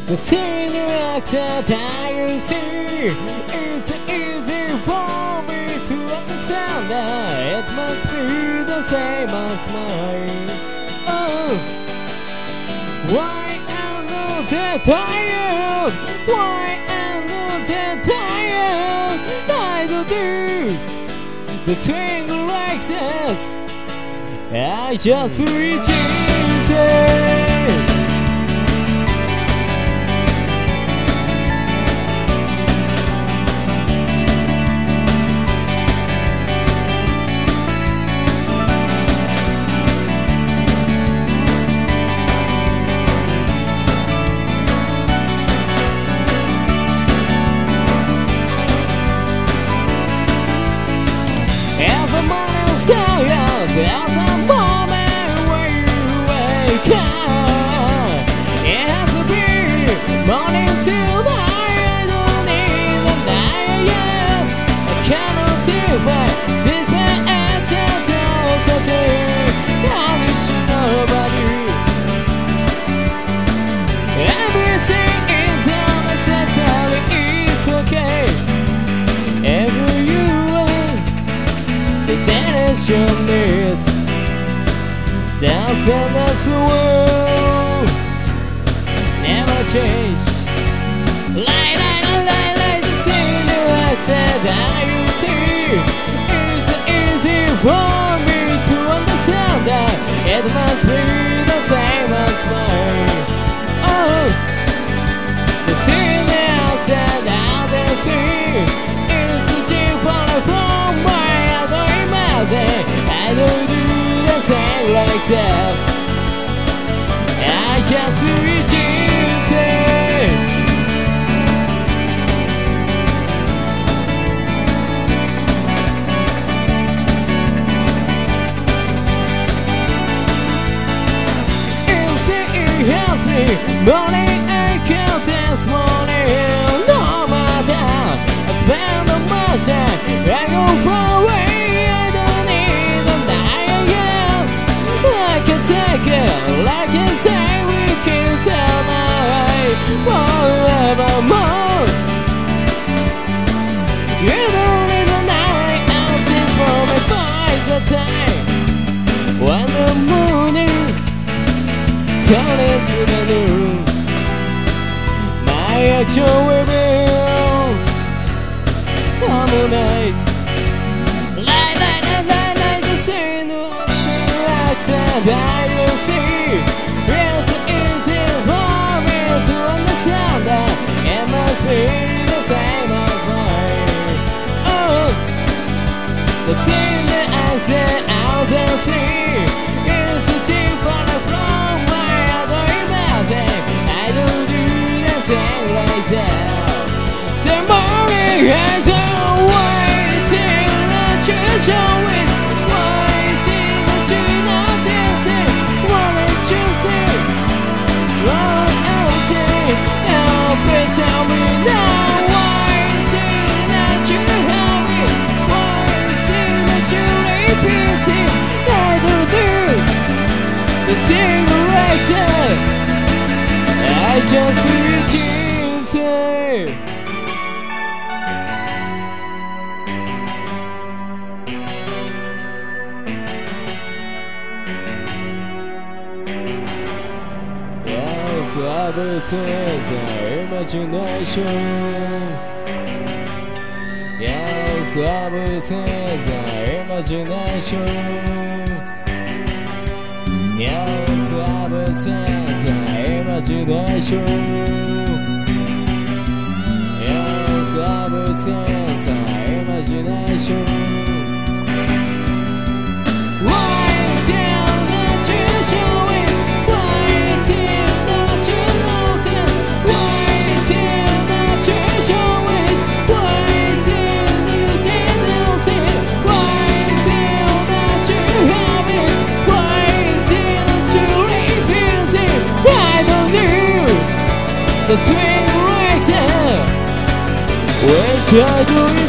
The silhouette that you see, it's easy for me to understand that it must be the same as mine. Oh, why am I that tired? Why am I that tired? I don't do the thing like that. I just reach easy. Every morning stars out a moment when you wake up. It has to be morning till night. I don't need the night yet. I cannot define this man acts and tells a day. How did you know about you? Everything is unnecessary, it's okay. Every you this energy needs dancing as the world never change. Light, the silhouette that you see. It's easy for me to understand that it must be the same as mine. Oh, the silhouette that you see. It's different from mine. I don't do the thing like that. I just reduce it. It helps me, morning I can't dance morning. No matter, I spend the much time, I go far away. Like I say, we can tell my forevermore. You don't need the night out this moment finds the time when the morning turns into the noon. My action will harmonize. Light, the signal that you see. It's easy for me to understand that it must be the same as mine. Oh, the thing that I said out and see is different from my other imagine. I don't do the thing like that. The morning has a waiting that you show it. Please tell me now, why didn't you help me? Why didn't you repeat it? I don't do the thing like that. I just refuse it. Sabotage our imagination. Yes, sabotage our imagination. Yes, sabotage our imagination. Yes, sabotage our imagination. Why didn't you show it? Why didn't the twin right there, which I do